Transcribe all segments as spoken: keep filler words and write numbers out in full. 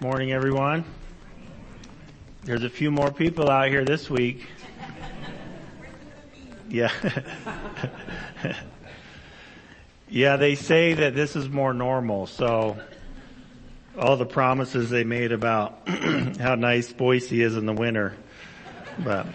Morning, everyone. There's a few more people out here this week. Yeah. Yeah, they say that this is more normal, so all the promises they made about how nice Boise is in the winter. But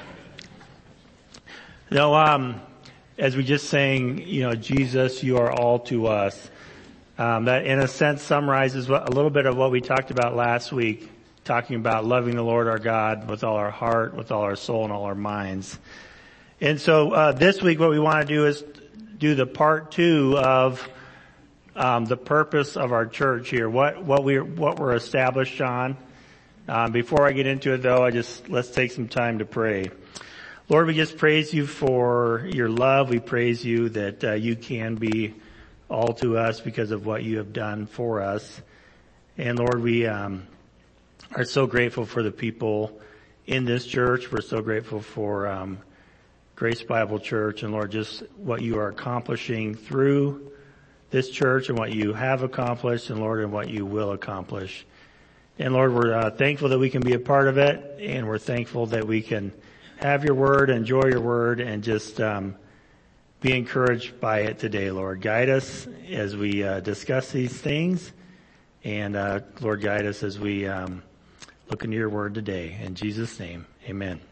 no, um, as we just sang, you know, Jesus, you are all to us. Um, that in a sense summarizes what, a little bit of what we talked about last week, talking about loving the Lord our God with all our heart, with all our soul, and all our minds. And so uh, this week what we want to do is do the part two of um, the purpose of our church here, what what we what we're established on. Um, before I get into it, though, I just let's take some time to pray. Lord, we just praise you for your love. We praise you that uh, you can be all to us because of what you have done for us. And Lord, we um, are so grateful for the people in this church. We're so grateful for um, Grace Bible Church, and Lord, just what you are accomplishing through this church and what you have accomplished, and Lord, and what you will accomplish. And Lord, we're uh, thankful that we can be a part of it, and we're thankful that we can have your word, enjoy your word, and just um, be encouraged by it today, Lord. Guide us as we uh, discuss these things, and uh, Lord, guide us as we um, look into your word today. In Jesus' name, amen.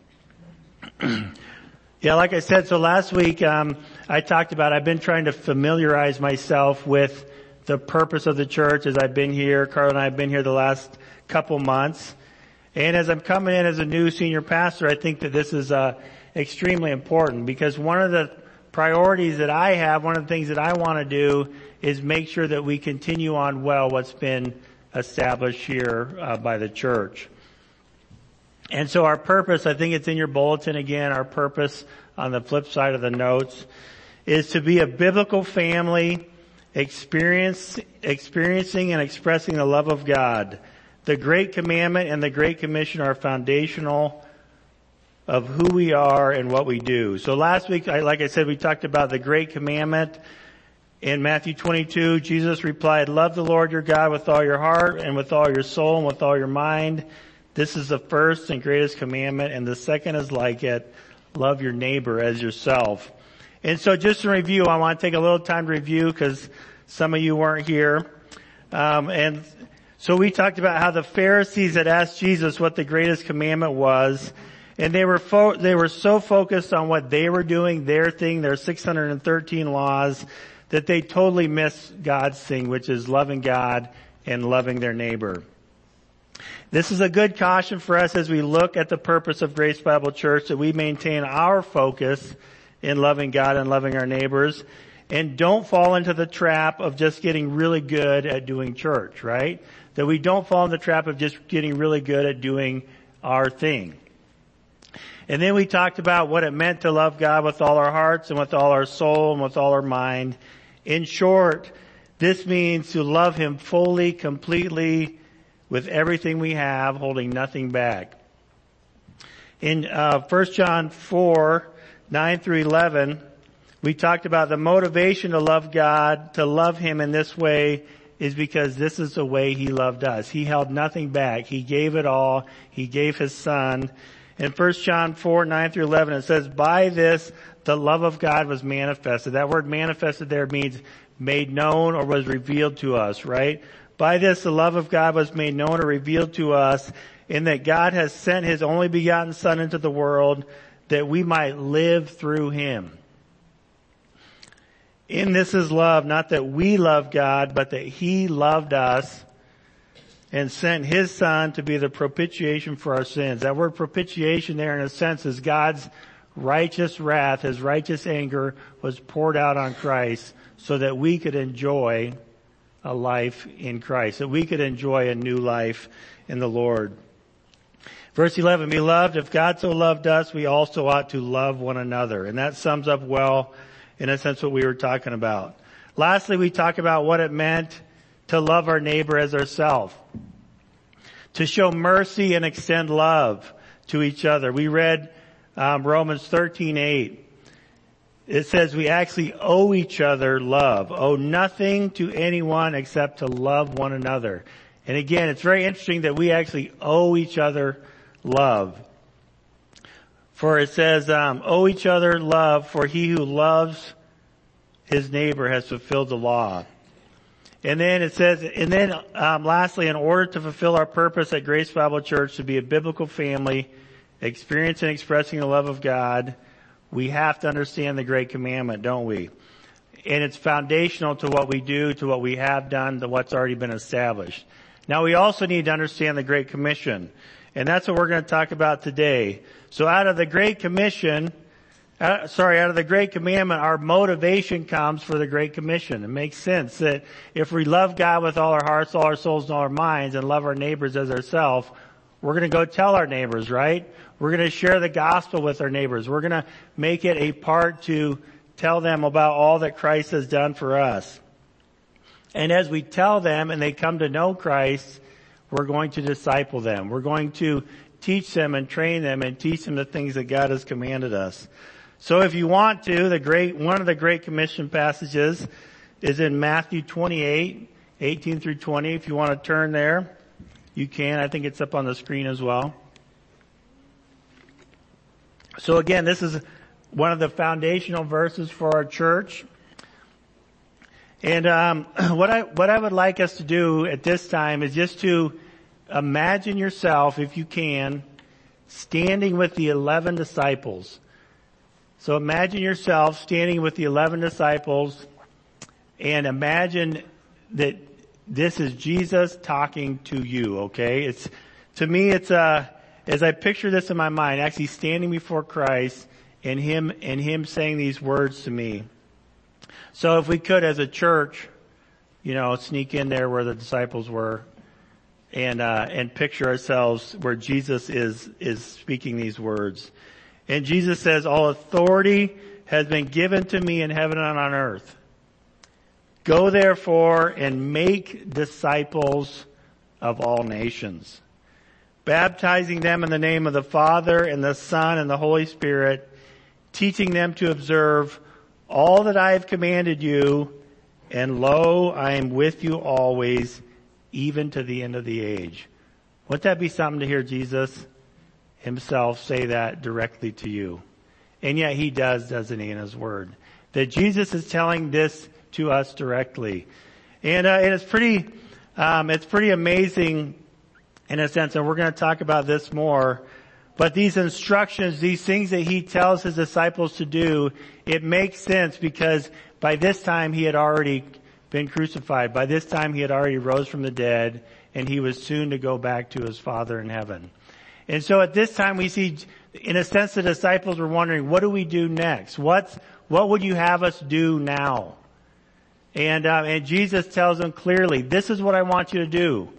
Yeah, like I said, so last week um, I talked about I've been trying to familiarize myself with the purpose of the church as I've been here. Carl and I have been here the last couple months. And as I'm coming in as a new senior pastor, I think that this is uh, extremely important, because one of the priorities that I have, one of the things that I want to do is make sure that we continue on well what's been established here uh, by the church. And so our purpose, I think it's in your bulletin again, our purpose on the flip side of the notes is to be a biblical family experience, experiencing and expressing the love of God. The Great Commandment and the Great Commission are foundational of who we are and what we do. So last week, like I said, we talked about the Great Commandment. In Matthew twenty-two, Jesus replied, "Love the Lord your God with all your heart and with all your soul and with all your mind. This is the first and greatest commandment, and the second is like it. Love your neighbor as yourself." And so just to review, I want to take a little time to review because some of you weren't here. Um, and so we talked about how the Pharisees had asked Jesus what the greatest commandment was. And they were fo- they were so focused on what they were doing, their thing, their six hundred thirteen laws, that they totally missed God's thing, which is loving God and loving their neighbor. This is a good caution for us as we look at the purpose of Grace Bible Church, that we maintain our focus in loving God and loving our neighbors, and don't fall into the trap of just getting really good at doing church, right? That we don't fall in the trap of just getting really good at doing our thing. And then we talked about what it meant to love God with all our hearts and with all our soul and with all our mind. In short, this means to love Him fully, completely, with everything we have, holding nothing back. In uh, First John four, nine through eleven, we talked about the motivation to love God, to love Him in this way, is because this is the way He loved us. He held nothing back. He gave it all. He gave His Son. In First John four, nine through eleven, it says, "By this the love of God was manifested." That word manifested there means made known or was revealed to us, right? By this the love of God was made known or revealed to us, in that God has sent His only begotten Son into the world that we might live through Him. In this is love, not that we love God, but that He loved us and sent His Son to be the propitiation for our sins. That word propitiation there in a sense is God's righteous wrath, His righteous anger was poured out on Christ so that we could enjoy a life in Christ, that we could enjoy a new life in the Lord. Verse eleven, "Beloved, if God so loved us, we also ought to love one another." And that sums up well, in a sense, what we were talking about. Lastly, we talked about what it meant to love our neighbor as ourselves, to show mercy and extend love to each other. We read um, Romans thirteen eight. It says we actually owe each other love, owe nothing to anyone except to love one another. And again, it's very interesting that we actually owe each other love. For it says, um, owe each other love, for he who loves his neighbor has fulfilled the law. And then it says, and then um, lastly, in order to fulfill our purpose at Grace Bible Church to be a biblical family, experiencing and expressing the love of God, we have to understand the Great Commandment, don't we? And it's foundational to what we do, to what we have done, to what's already been established. Now we also need to understand the Great Commission. And that's what we're going to talk about today. So out of the Great Commission, uh, sorry, out of the Great Commandment, our motivation comes for the Great Commission. It makes sense that if we love God with all our hearts, all our souls, and all our minds, and love our neighbors as ourselves, we're going to go tell our neighbors, right? We're going to share the gospel with our neighbors. We're going to make it a part to tell them about all that Christ has done for us. And as we tell them and they come to know Christ, we're going to disciple them. We're going to teach them and train them and teach them the things that God has commanded us. So if you want to, the great, one of the Great Commission passages is in Matthew twenty-eight, eighteen through twenty. If you want to turn there, you can. I think it's up on the screen as well. So again, this is one of the foundational verses for our church. And um, what I what I would like us to do at this time is just to imagine yourself, if you can, standing with the eleven disciples. So imagine yourself standing with the eleven disciples, and imagine that this is Jesus talking to you. Okay, it's to me, it's uh as I picture this in my mind, actually standing before Christ and him and him saying these words to me. So if we could, as a church, you know, sneak in there where the disciples were and, uh, and picture ourselves where Jesus is, is speaking these words. And Jesus says, all authority has been given to me in heaven and on earth. Go therefore and make disciples of all nations, baptizing them in the name of the Father and the Son and the Holy Spirit, teaching them to observe all that I have commanded you, and lo, I am with you always, even to the end of the age. Wouldn't that be something to hear Jesus himself say that directly to you? And yet he does, doesn't he, in his word? That Jesus is telling this to us directly. And, uh, and it's pretty, um, it's pretty amazing in a sense, and we're going to talk about this more. But these instructions, these things that he tells his disciples to do, it makes sense because by this time he had already been crucified. By this time he had already rose from the dead, and he was soon to go back to his Father in heaven. And so at this time we see, in a sense, the disciples were wondering, what do we do next? What's, what would you have us do now? And, uh, and Jesus tells them clearly, this is what I want you to do.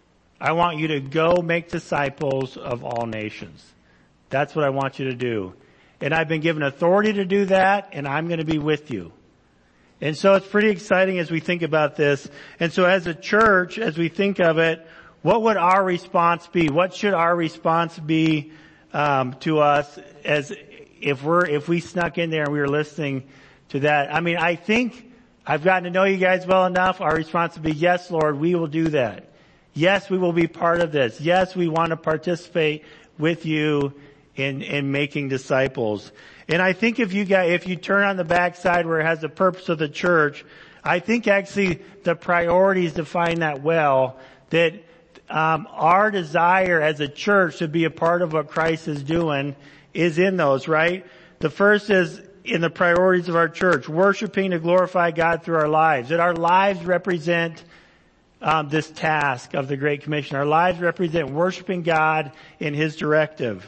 I want you to go make disciples of all nations. That's what I want you to do. And I've been given authority to do that, and I'm going to be with you. And so it's pretty exciting as we think about this. And so as a church, as we think of it, what would our response be? What should our response be um, to us as if we're if we snuck in there and we were listening to that? I mean, I think I've gotten to know you guys well enough. Our response would be, yes, Lord, we will do that. Yes, we will be part of this. Yes, we want to participate with you in, in making disciples. And I think if you got, if you turn on the backside where it has the purpose of the church, I think actually the priorities define that well, that um, our desire as a church to be a part of what Christ is doing is in those, right? The first is in the priorities of our church, worshiping to glorify God through our lives. That our lives represent Um, this task of the Great Commission. Our lives represent worshiping God in his directive.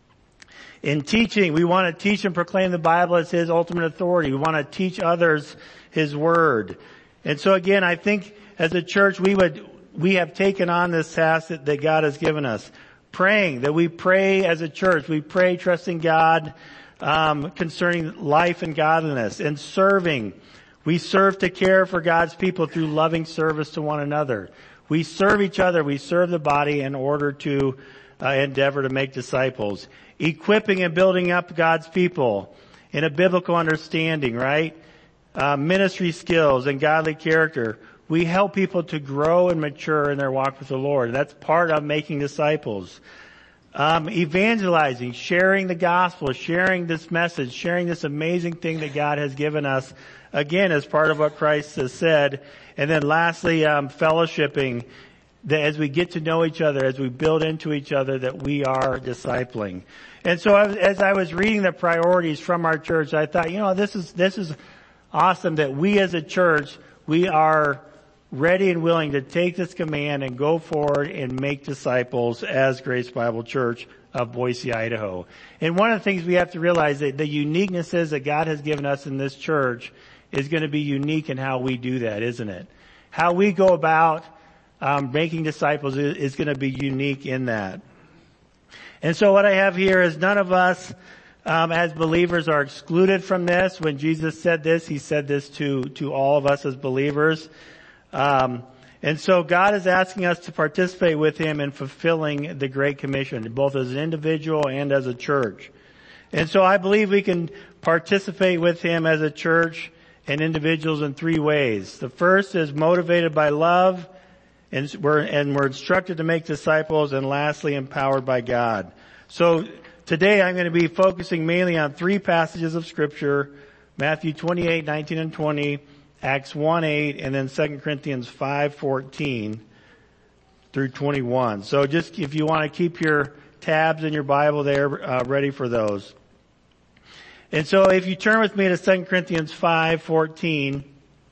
In teaching, we want to teach and proclaim the Bible as his ultimate authority. We want to teach others his word. And so again, I think as a church, we would, we have taken on this task that, that God has given us. Praying, that we pray as a church. We pray trusting God, um, concerning life and godliness. And serving. We serve to care for God's people through loving service to one another. We serve each other. We serve the body in order to uh, endeavor to make disciples. Equipping and building up God's people in a biblical understanding, right? Uh, ministry skills and godly character. we help people to grow and mature in their walk with the Lord. That's part of making disciples. Um, evangelizing, sharing the gospel, sharing this message, sharing this amazing thing that God has given us, again, as part of what Christ has said. And then lastly, um, fellowshipping, that as we get to know each other, as we build into each other, that we are discipling. And so as I was reading the priorities from our church, I thought, you know, this is, this is awesome that we as a church, we are ready and willing to take this command and go forward and make disciples as Grace Bible Church of Boise, Idaho. And one of the things we have to realize that the uniquenesses that God has given us in this church is going to be unique in how we do that, isn't it? How we go about um, making disciples is, is going to be unique in that. And so what I have here is none of us um, as believers are excluded from this. When Jesus said this, he said this to, to all of us as believers. Um, and so God is asking us to participate with him in fulfilling the Great Commission, both as an individual and as a church. And so I believe we can participate with him as a church and individuals in three ways. The first is motivated by love, and we're, and we're instructed to make disciples, and lastly, empowered by God. So today I'm going to be focusing mainly on three passages of Scripture, Matthew twenty-eight, nineteen and twenty, Acts one eight, and then Second Corinthians five fourteen through twenty-one. So just if you want to keep your tabs in your Bible there, uh, ready for those. And so if you turn with me to Second Corinthians five fourteen,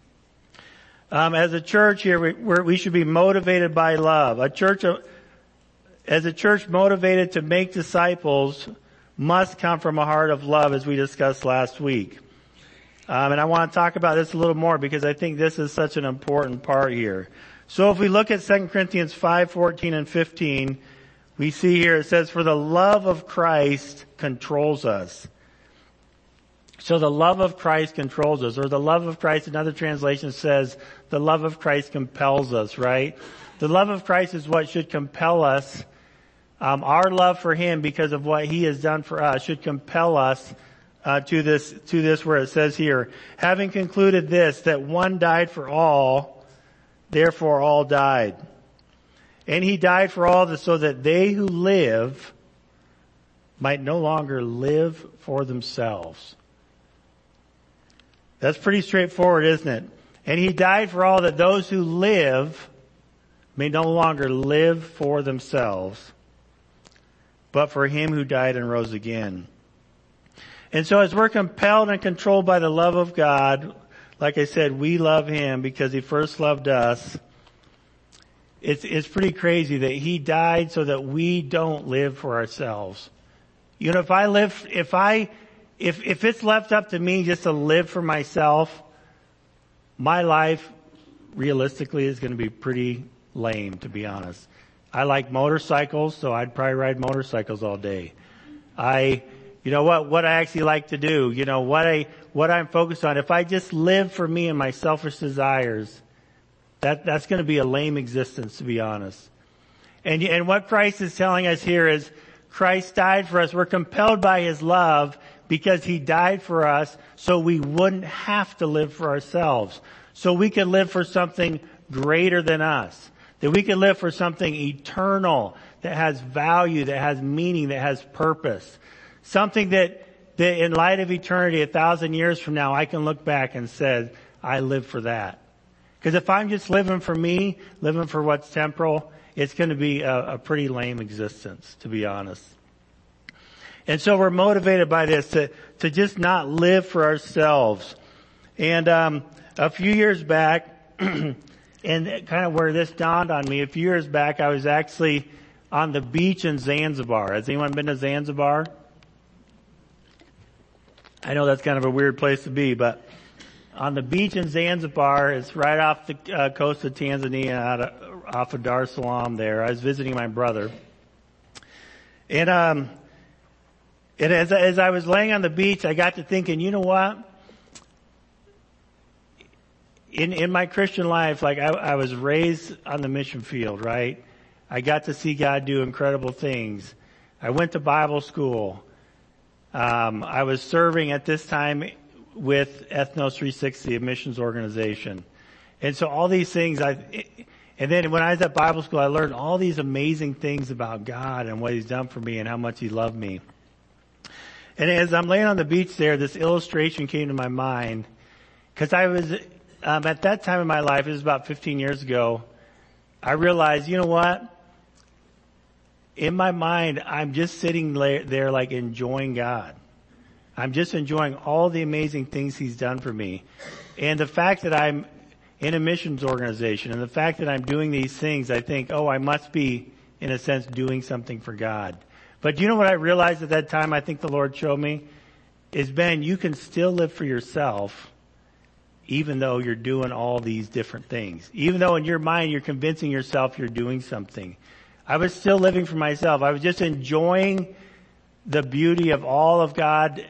um, as a church here, we, we're, we should be motivated by love. A church, as a church motivated to make disciples must come from a heart of love, as we discussed last week. Um, and I want to talk about this a little more because I think this is such an important part here. So if we look at Second Corinthians five fourteen and fifteen, we see here it says, "For the love of Christ controls us." So the love of Christ controls us, or the love of Christ, another translation says, the love of Christ compels us, right? The love of Christ is what should compel us. Um, our love for him, because of what he has done for us, should compel us Uh, to this, to this where it says here, "Having concluded this, that one died for all, therefore all died. And he died for all so that they who live might no longer live for themselves." That's pretty straightforward, isn't it? "And he died for all that those who live may no longer live for themselves, but for him who died and rose again." And so as we're compelled and controlled by the love of God, like I said, we love him because he first loved us. It's, it's pretty crazy that he died so that we don't live for ourselves. You know, if I live, if I, if, if it's left up to me just to live for myself, my life realistically is going to be pretty lame, to be honest. I like motorcycles, so I'd probably ride motorcycles all day. I, You know what, what I actually like to do, you know, what I, what I'm focused on. If I just live for me and my selfish desires, that, that's going to be a lame existence, to be honest. And, and what Christ is telling us here is Christ died for us. We're compelled by his love because he died for us so we wouldn't have to live for ourselves. So we could live for something greater than us. That we could live for something eternal, that has value, that has meaning, that has purpose. Something that, that in light of eternity, a thousand years from now, I can look back and say, I live for that. Because if I'm just living for me, living for what's temporal, it's going to be a, a pretty lame existence, to be honest. And so we're motivated by this to, to just not live for ourselves. And um, a few years back, and kind of where this dawned on me, a few years back, I was actually on the beach in Zanzibar. Has anyone been to Zanzibar? I know that's kind of a weird place to be, but on the beach in Zanzibar, it's right off the uh, coast of Tanzania, out of, off of Dar es Salaam there. I was visiting my brother. And, um, and as, as I was laying on the beach, I got to thinking, you know what? In, in my Christian life, like I, I was raised on the mission field, right? I got to see God do incredible things. I went to Bible school. Um, I was serving at this time with Ethnos three sixty, a missions organization. And so all these things I, and then when I was at Bible school, I learned all these amazing things about God and what He's done for me and how much He loved me. And as I'm laying on the beach there, this illustration came to my mind because I was, um, at that time in my life, it was about fifteen years ago, I realized, you know what? In my mind, I'm just sitting there like enjoying God. I'm just enjoying all the amazing things He's done for me. And the fact that I'm in a missions organization and the fact that I'm doing these things, I think, oh, I must be, in a sense, doing something for God. But do you know what I realized at that time, I think the Lord showed me? Is, Ben, you can still live for yourself even though you're doing all these different things. Even though in your mind you're convincing yourself you're doing something. I was still living for myself. I was just enjoying the beauty of all of God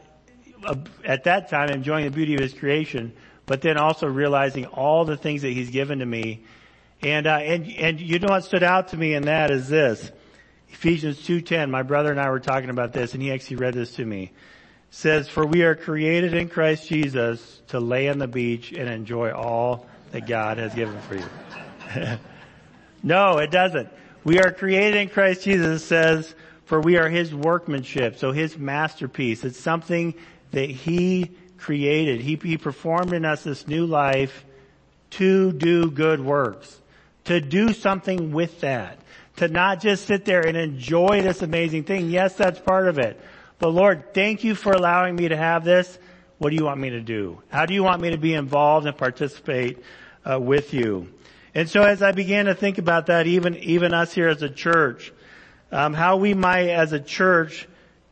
at that time, enjoying the beauty of His creation, but then also realizing all the things that He's given to me. And, uh, and, and you know what stood out to me in that is this. Ephesians two ten, my brother and I were talking about this, and he actually read this to me. It says, for we are created in Christ Jesus to lay on the beach and enjoy all that God has given for you. No, it doesn't. We are created in Christ Jesus, it says, for we are His workmanship, so His masterpiece. It's something that He created. He, he performed in us this new life to do good works, to do something with that, to not just sit there and enjoy this amazing thing. Yes, that's part of it. But Lord, thank you for allowing me to have this. What do you want me to do? How do you want me to be involved and participate uh, with you? And so as I began to think about that, even, even us here as a church, um, how we might as a church,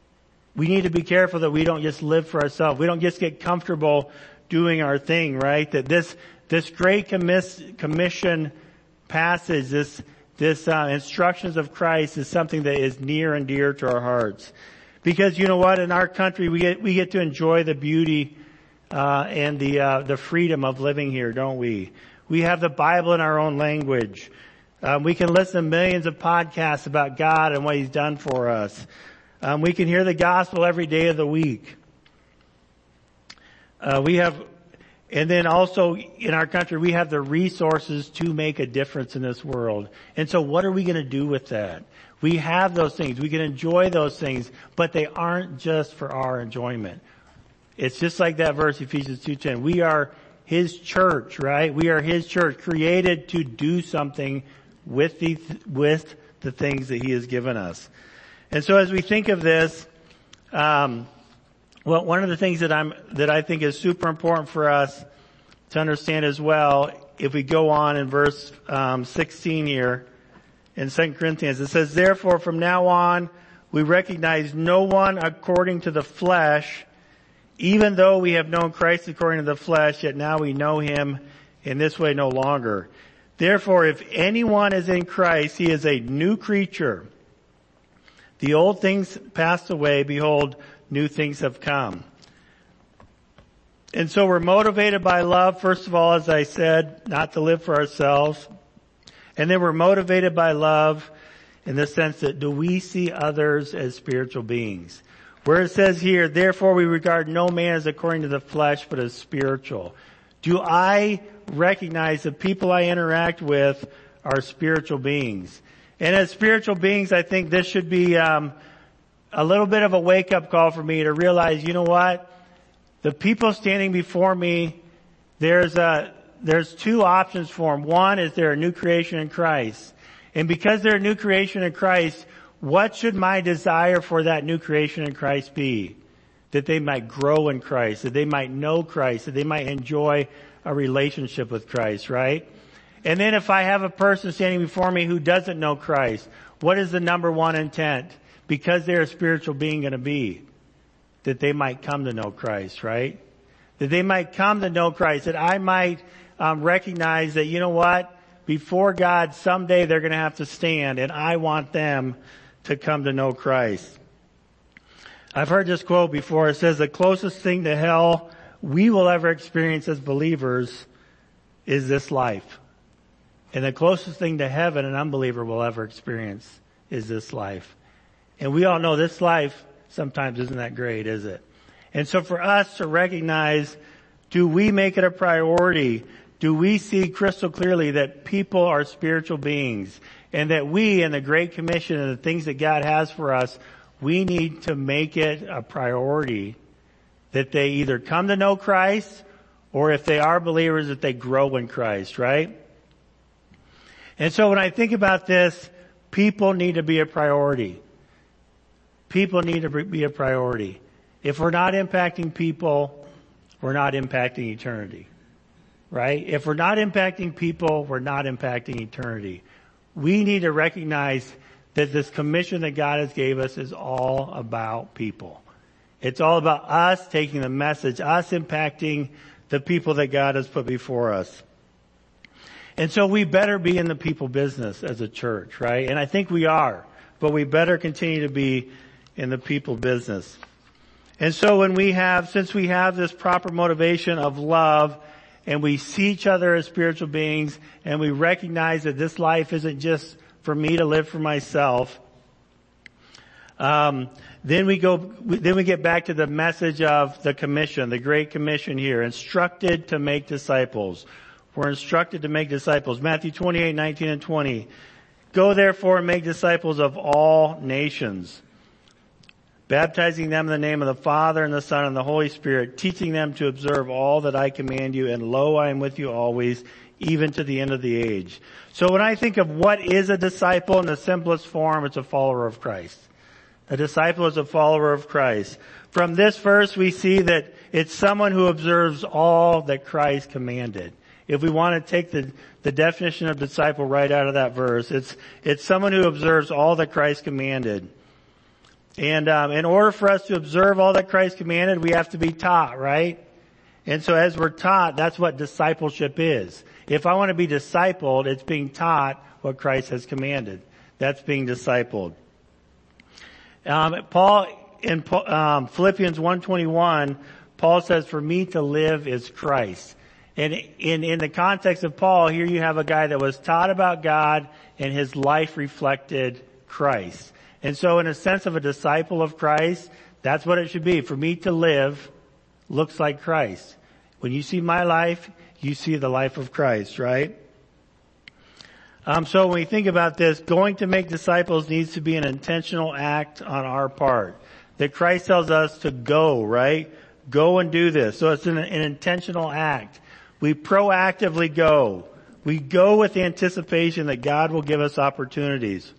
we need to be careful that we don't just live for ourselves. We don't just get comfortable doing our thing, right? That this, this great commis- commission passage, this, this, uh, instructions of Christ is something that is near and dear to our hearts. Because you know what? In our country, we get, we get to enjoy the beauty, uh, and the, uh, the freedom of living here, don't we? We have the Bible in our own language. Um, we can listen to millions of podcasts about God and what He's done for us. Um, we can hear the gospel every day of the week. Uh, we have, and then also in our country, we have the resources to make a difference in this world. And so what are we going to do with that? We have those things. We can enjoy those things, but they aren't just for our enjoyment. It's just like that verse, Ephesians two ten. We are His church, right? We are His church, created to do something with the, with the things that He has given us. And so as we think of this, um, well, one of the things that I'm, that I think is super important for us to understand as well, if we go on in verse, um, sixteen here, in Second Corinthians, it says, therefore from now on, we recognize no one according to the flesh, even though we have known Christ according to the flesh, yet now we know Him in this way no longer. Therefore, if anyone is in Christ, he is a new creature. The old things passed away, behold, new things have come. And so we're motivated by love, first of all, as I said, not to live for ourselves. And then we're motivated by love in the sense that do we see others as spiritual beings? Where it says here, therefore we regard no man as according to the flesh, but as spiritual. Do I recognize the people I interact with are spiritual beings? And as spiritual beings, I think this should be um, a little bit of a wake-up call for me to realize, you know what? The people standing before me, there's a, there's two options for them. One is they're a new creation in Christ. And because they're a new creation in Christ, what should my desire for that new creation in Christ be? That they might grow in Christ, that they might know Christ, that they might enjoy a relationship with Christ, right? And then if I have a person standing before me who doesn't know Christ, what is the number one intent? Because they're a spiritual being going to be? That they might come to know Christ, right? That they might come to know Christ, that I might um, recognize that, you know what? Before God, someday they're going to have to stand, and I want them to come to know Christ. I've heard this quote before. It says, the closest thing to hell we will ever experience as believers is this life. And the closest thing to heaven an unbeliever will ever experience is this life. And we all know this life sometimes isn't that great, is it? And so for us to recognize, do we make it a priority do we see crystal clearly that people are spiritual beings and that we in the Great Commission and the things that God has for us, we need to make it a priority that they either come to know Christ or if they are believers that they grow in Christ, right? And so when I think about this, people need to be a priority. People need to be a priority. If we're not impacting people, we're not impacting eternity, right? If we're not impacting people, we're not impacting eternity. We need to recognize that this commission that God has gave us is all about people. It's all about us taking the message, us impacting the people that God has put before us. And so we better be in the people business as a church, right? And I think we are, but we better continue to be in the people business. And so when we have, since we have this proper motivation of love, and we see each other as spiritual beings, and we recognize that this life isn't just for me to live for myself, um, then we go, then we get back to the message of the commission, the Great Commission here, instructed to make disciples. We're instructed to make disciples. Matthew twenty-eight, nineteen and twenty. Go therefore and make disciples of all nations, baptizing them in the name of the Father and the Son and the Holy Spirit, teaching them to observe all that I command you, and lo, I am with you always, even to the end of the age. So when I think of what is a disciple in the simplest form, it's a follower of Christ. A disciple is a follower of Christ. From this verse, we see that it's someone who observes all that Christ commanded. If we want to take the, the definition of disciple right out of that verse, it's, it's someone who observes all that Christ commanded. And um, in order for us to observe all that Christ commanded, we have to be taught, right? And so as we're taught, that's what discipleship is. If I want to be discipled, it's being taught what Christ has commanded. That's being discipled. Um, Paul, in um, Philippians one twenty-one, Paul says, for me to live is Christ. And in, in the context of Paul, here you have a guy that was taught about God and his life reflected Christ. And so in a sense of a disciple of Christ, that's what it should be. For me to live looks like Christ. When you see my life, you see the life of Christ, right? Um, so when we think about this, going to make disciples needs to be an intentional act on our part. That Christ tells us to go, right? Go and do this. So it's an, an intentional act. We proactively go. We go with the anticipation that God will give us opportunities.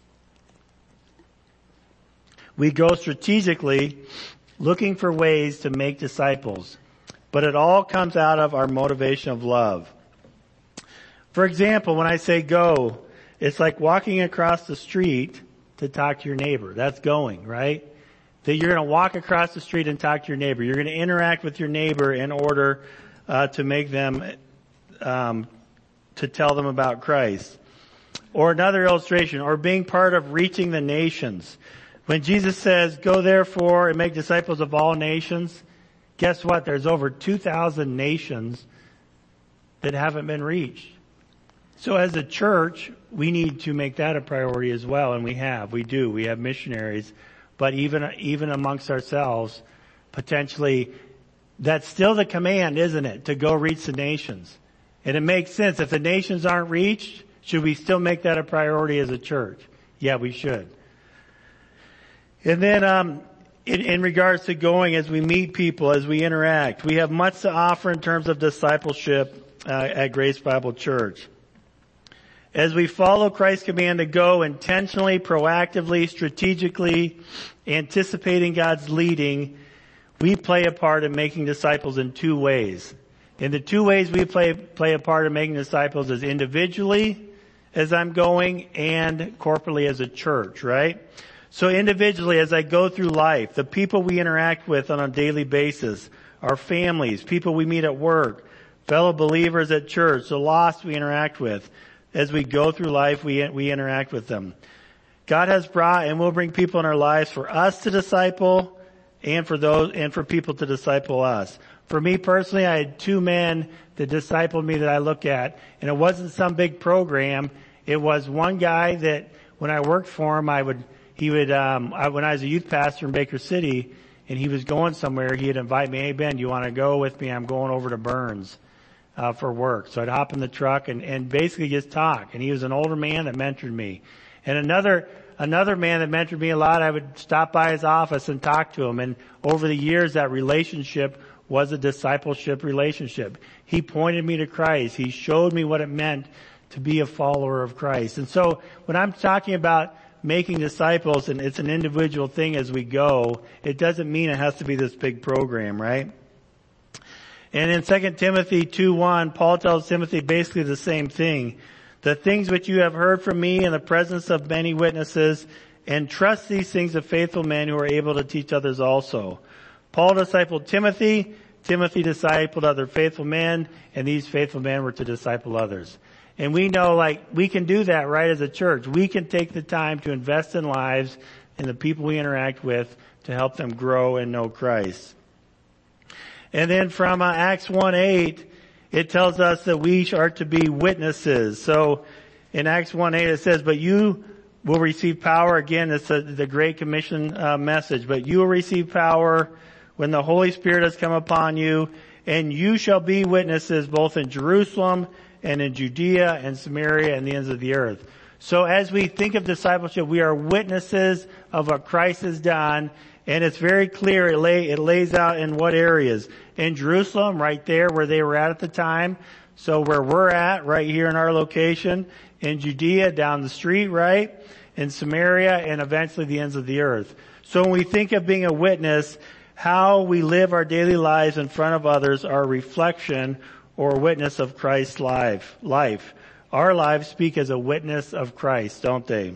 We go strategically looking for ways to make disciples. But it all comes out of our motivation of love. For example, when I say go, it's like walking across the street to talk to your neighbor. That's going, right? That you're going to walk across the street and talk to your neighbor. You're going to interact with your neighbor in order uh, to make them, um, to tell them about Christ. Or another illustration, or being part of reaching the nations. When Jesus says, go therefore and make disciples of all nations, guess what? There's over two thousand nations that haven't been reached. So as a church, we need to make that a priority as well, and we have. We do. We have missionaries. But even, even amongst ourselves, potentially, that's still the command, isn't it? To go reach the nations. And it makes sense. If the nations aren't reached, should we still make that a priority as a church? Yeah, we should. And then, um, in, in regards to going, as we meet people, as we interact, we have much to offer in terms of discipleship uh, at Grace Bible Church. As we follow Christ's command to go intentionally, proactively, strategically, anticipating God's leading, we play a part in making disciples in two ways. And the two ways we play, play a part in making disciples is individually, as I'm going, and corporately as a church, right? So individually, as I go through life, the people we interact with on a daily basis, our families, people we meet at work, fellow believers at church, the lost we interact with, as we go through life, we, we interact with them. God has brought and will bring people in our lives for us to disciple and for those, and for people to disciple us. For me personally, I had two men that discipled me that I look at, and it wasn't some big program. It was one guy that when I worked for him, I would, he would, um, I, when I was a youth pastor in Baker City and he was going somewhere, he'd invite me, hey Ben, do you want to go with me? I'm going over to Burns. uh, for work. So I'd hop in the truck and, and basically just talk. And he was an older man that mentored me. And another, another man that mentored me a lot, I would stop by his office and talk to him. And over the years, that relationship was a discipleship relationship. He pointed me to Christ. He showed me what it meant to be a follower of Christ. And so when I'm talking about making disciples, and it's an individual thing as we go, it doesn't mean it has to be this big program, right? And in Second Timothy two one, Paul tells Timothy basically the same thing. The things which you have heard from me in the presence of many witnesses, entrust these things to faithful men who are able to teach others also. Paul discipled Timothy, Timothy discipled other faithful men, and these faithful men were to disciple others. And we know, like, we can do that, right, as a church. We can take the time to invest in lives and the people we interact with to help them grow and know Christ. And then from uh, Acts one eight, it tells us that we are to be witnesses. So in Acts one eight it says, but you will receive power. Again, it's a, the Great Commission uh, message. But you will receive power when the Holy Spirit has come upon you, and you shall be witnesses both in Jerusalem and in Judea and Samaria and the ends of the earth. So as we think of discipleship, we are witnesses of what Christ has done, and it's very clear. It, lay, it lays out in what areas. In Jerusalem, right there where they were at at the time. So where we're at, right here in our location. In Judea, down the street, right? In Samaria, and eventually the ends of the earth. So when we think of being a witness, how we live our daily lives in front of others are a reflection or a witness of Christ's life. life. Our lives speak as a witness of Christ, don't they?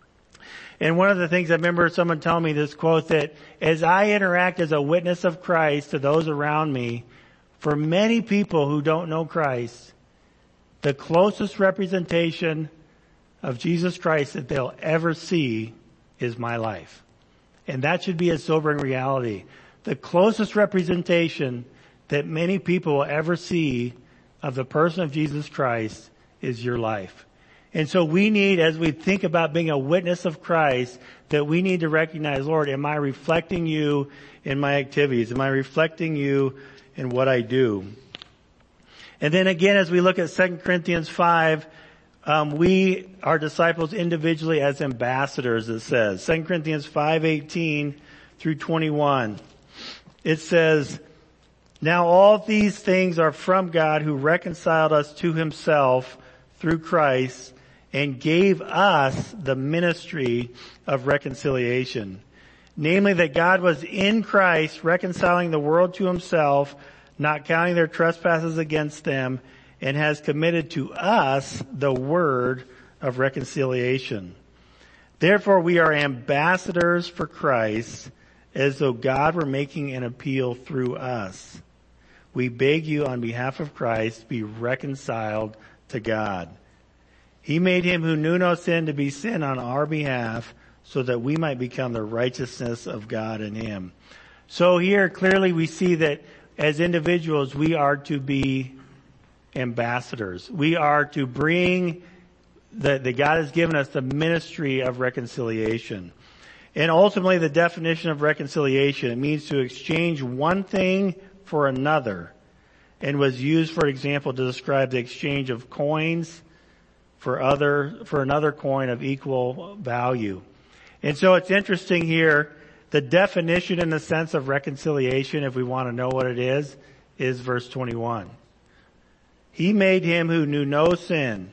And one of the things I remember someone telling me this quote, that as I interact as a witness of Christ to those around me, for many people who don't know Christ, the closest representation of Jesus Christ that they'll ever see is my life. And that should be a sobering reality. The closest representation that many people will ever see of the person of Jesus Christ is your life. And so we need, as we think about being a witness of Christ, that we need to recognize, Lord, am I reflecting you in my activities? Am I reflecting you in what I do? And then again, as we look at Second Corinthians five, um, we are disciples individually as ambassadors, it says. Second Corinthians five eighteen through twenty-one. It says, now all these things are from God, who reconciled us to himself through Christ and gave us the ministry of reconciliation. Namely, that God was in Christ reconciling the world to himself, not counting their trespasses against them, and has committed to us the word of reconciliation. Therefore, we are ambassadors for Christ, as though God were making an appeal through us. We beg you on behalf of Christ, be reconciled to God. He made him who knew no sin to be sin on our behalf, so that we might become the righteousness of God in him. So here clearly we see that as individuals we are to be ambassadors. We are to bring that the God has given us the ministry of reconciliation. And ultimately the definition of reconciliation, it means to exchange one thing for another, and was used, for example, to describe the exchange of coins for other, for another coin of equal value. And so it's interesting here, the definition in the sense of reconciliation, if we want to know what it is, is verse twenty-one. He made him who knew no sin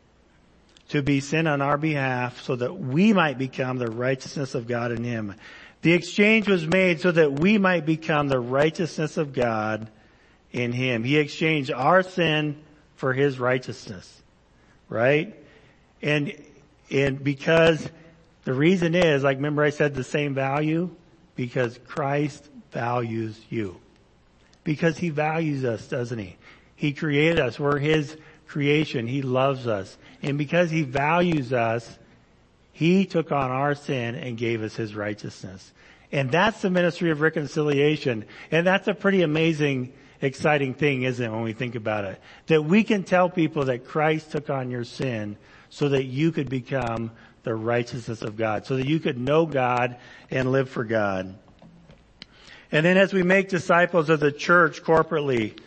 to be sin on our behalf, so that we might become the righteousness of God in him. The exchange was made so that we might become the righteousness of God in him. He exchanged our sin for his righteousness, right? And, and because the reason is, like, remember I said the same value? Because Christ values you. Because he values us, doesn't he? He created us. We're his creation. He loves us. And because he values us, he took on our sin and gave us his righteousness. And that's the ministry of reconciliation. And that's a pretty amazing, exciting thing, isn't it, when we think about it? That we can tell people that Christ took on your sin so that you could become the righteousness of God, so that you could know God and live for God. And then as we make disciples of the church corporately,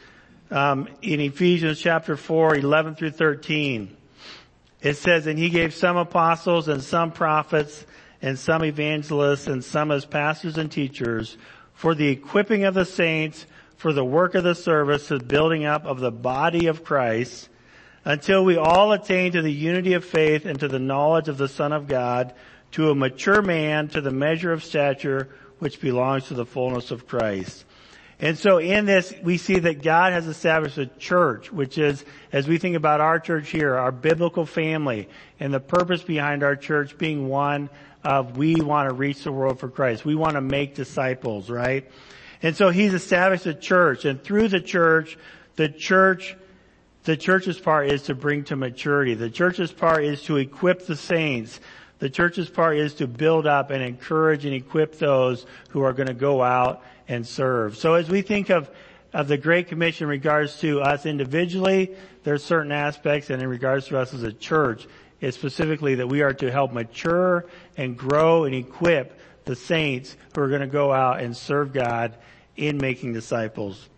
um, in Ephesians chapter four, eleven through thirteen. It says, and he gave some apostles and some prophets and some evangelists and some as pastors and teachers for the equipping of the saints, for the work of the service, the building up of the body of Christ, until we all attain to the unity of faith and to the knowledge of the Son of God, to a mature man, to the measure of stature which belongs to the fullness of Christ. And so in this, we see that God has established a church, which is, as we think about our church here, our biblical family, and the purpose behind our church being one of we want to reach the world for Christ. We want to make disciples, right? And so he's established a church, and through the church, the church, the church's part is to bring to maturity. The church's part is to equip the saints. The church's part is to build up and encourage and equip those who are going to go out and serve. So as we think of, of the Great Commission in regards to us individually, there's certain aspects, and in regards to us as a church, it's specifically that we are to help mature and grow and equip the saints who are going to go out and serve God in making disciples.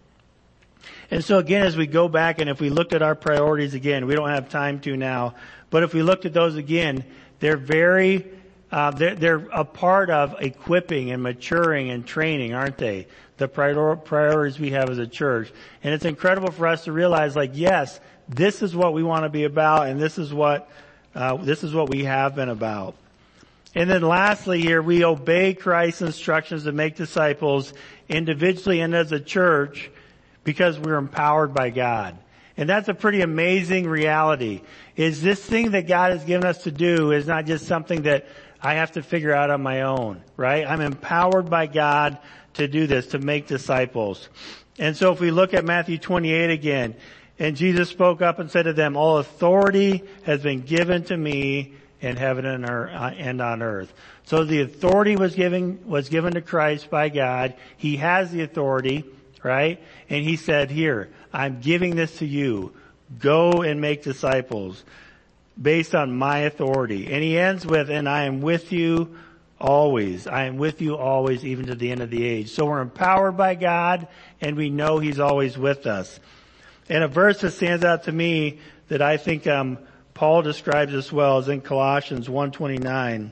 And so again, as we go back and if we looked at our priorities again, we don't have time to now, but if we looked at those again, they're very Uh, they're, they're a part of equipping and maturing and training, aren't they? The prior, priorities we have as a church. And it's incredible for us to realize, like, yes, this is what we want to be about, and this is what, uh, this is what we have been about. And then lastly here, we obey Christ's instructions to make disciples individually and as a church because we're empowered by God. And that's a pretty amazing reality. Is this thing that God has given us to do is not just something that I have to figure out on my own, right? I'm empowered by God to do this, to make disciples. And so if we look at Matthew twenty-eight again, and Jesus spoke up and said to them, all authority has been given to me in heaven and on earth. So the authority was given, was given to Christ by God. He has the authority, right? And he said, here, I'm giving this to you. Go and make disciples based on my authority. And he ends with, and I am with you always. I am with you always, even to the end of the age. So we're empowered by God, and we know he's always with us. And a verse that stands out to me that I think um, Paul describes as well is in Colossians one twenty-nine.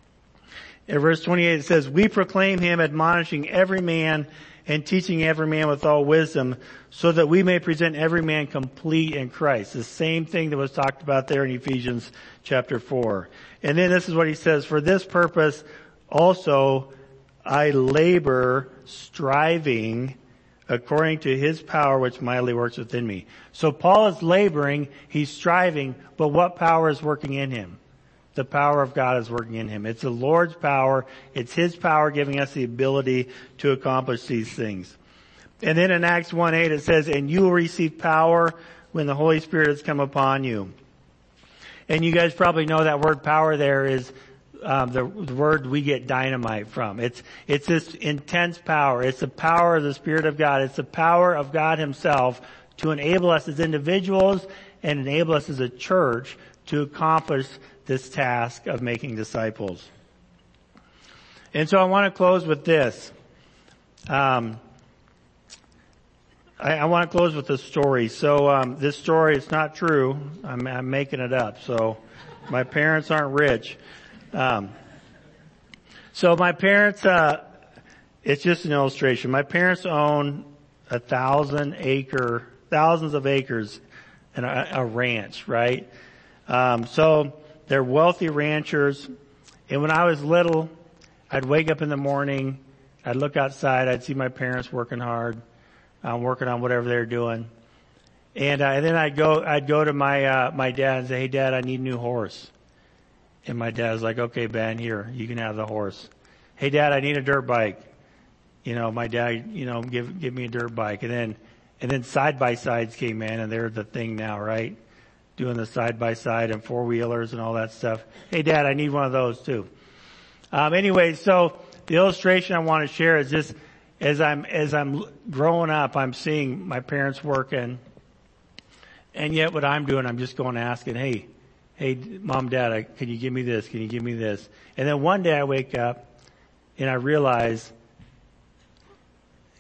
In verse twenty-eight it says, we proclaim him, admonishing every man and teaching every man with all wisdom, so that we may present every man complete in Christ. The same thing that was talked about there in Ephesians chapter four. And then this is what he says, for this purpose also I labor, striving according to his power which mightily works within me. So Paul is laboring, he's striving, but what power is working in him? The power of God is working in him. It's the Lord's power. It's his power giving us the ability to accomplish these things. And then in Acts one eight it says, and you will receive power when the Holy Spirit has come upon you. And you guys probably know that word power there is um, the, the word we get dynamite from. It's it's this intense power. It's the power of the Spirit of God. It's the power of God himself to enable us as individuals and enable us as a church to accomplish this task of making disciples. And so I want to close with this. Um, I, I want to close with a story. So um, this story, it's not true. I'm, I'm making it up. So my parents aren't rich. Um, so my parents, uh, it's just an illustration. My parents own a thousand acre, thousands of acres in a, a ranch, right? Um, so they're wealthy ranchers. And when I was little, I'd wake up in the morning, I'd look outside, I'd see my parents working hard, um, working on whatever they're doing. And, uh, and then I'd go, I'd go to my, uh, my dad and say, hey Dad, I need a new horse. And my dad was like, okay, Ben, here, you can have the horse. Hey Dad, I need a dirt bike. You know, my dad, you know, give, give me a dirt bike. And then, and then side by sides came in and they're the thing now, right? Doing the side by side and four wheelers and all that stuff. Hey Dad, I need one of those too. Um, anyway, so the illustration I want to share is just as I'm, as I'm growing up, I'm seeing my parents working, and yet what I'm doing, I'm just going asking, hey, hey, Mom, Dad, I, can you give me this? Can you give me this? And then one day I wake up and I realize,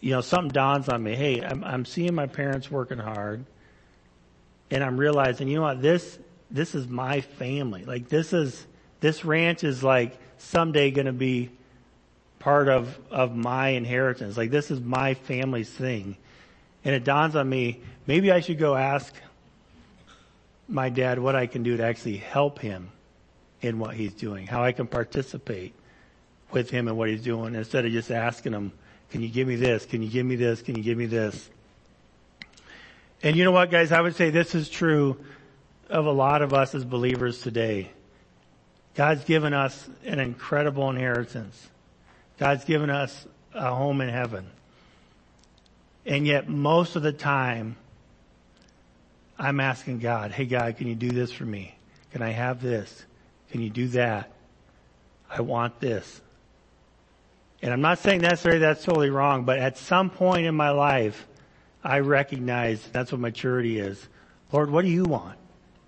you know, something dawns on me. Hey, I'm, I'm seeing my parents working hard, and I'm realizing, you know what, this, this is my family. Like this is, this ranch is like someday going to be part of, of my inheritance. Like this is my family's thing. And it dawns on me, maybe I should go ask my dad what I can do to actually help him in what he's doing, how I can participate with him in what he's doing, instead of just asking him, can you give me this? Can you give me this? Can you give me this? And you know what, guys? I would say this is true of a lot of us as believers today. God's given us an incredible inheritance. God's given us a home in heaven. And yet most of the time, I'm asking God, hey God, can you do this for me? Can I have this? Can you do that? I want this. And I'm not saying necessarily that's totally wrong, but at some point in my life, I recognize that's what maturity is. Lord, what do you want?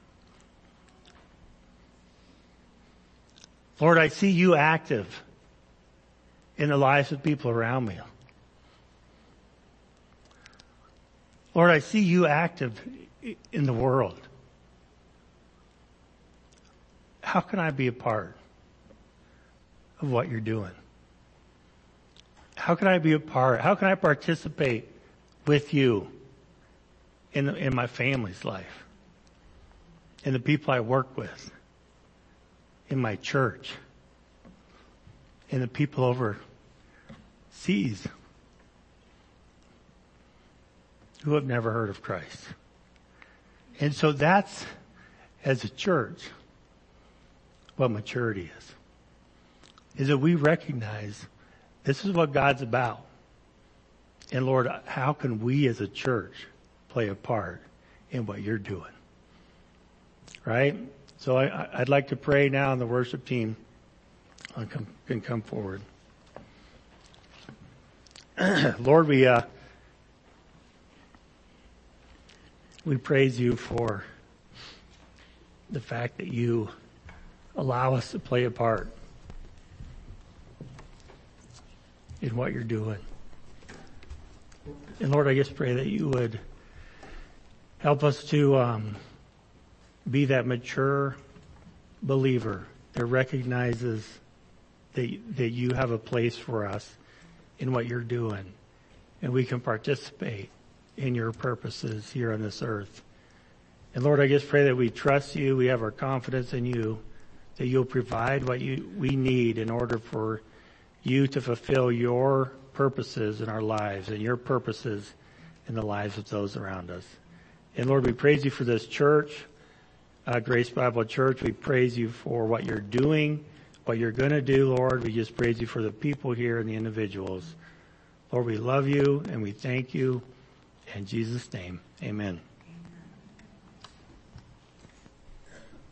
Lord, I see you active in the lives of people around me. Lord, I see you active in the world. How can I be a part of what you're doing? How can I be a part? How can I participate with you in, the, in my family's life, in the people I work with, in my church, in the people overseas who have never heard of Christ? And so that's, as a church, what maturity is. Is that we recognize this is what God's about. And Lord, how can we as a church play a part in what you're doing? Right? So I, I'd like to pray now, and the worship team can come forward. Lord, we, uh, we praise you for the fact that you allow us to play a part in what you're doing. And Lord, I just pray that you would help us to um, be that mature believer that recognizes that, that you have a place for us in what you're doing, and we can participate in your purposes here on this earth. And Lord, I just pray that we trust you, we have our confidence in you, that you'll provide what you, we need in order for you to fulfill your purposes in our lives and your purposes in the lives of those around us. And Lord, we praise you for this church, uh, Grace Bible Church. We praise you for what you're doing, what you're going to do, Lord. We just praise you for the people here and the individuals. Lord, we love you and we thank you. In Jesus' name, amen.